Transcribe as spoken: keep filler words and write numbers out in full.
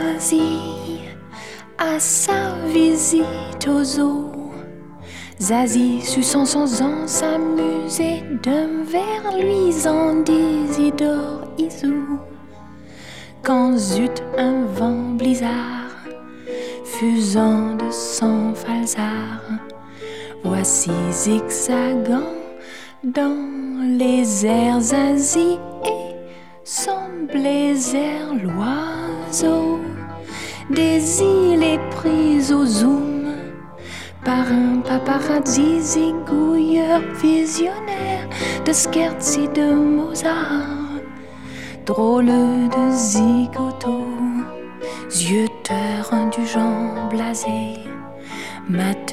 Zazie à sa visite aux zoo. Zazie, suçant sans en s'amuser d'un verre luisant d'Isidore Isou. Quand zut un vent blizzard, fusant de sang falzard, voici zigzagant dans les airs Zazie et son blazer l'oiseau des îles est prise au zoom par un paparazzi zigouilleur visionnaire de scherzi de Mozart, drôle de zigoto, yeux indulgents blasés, mat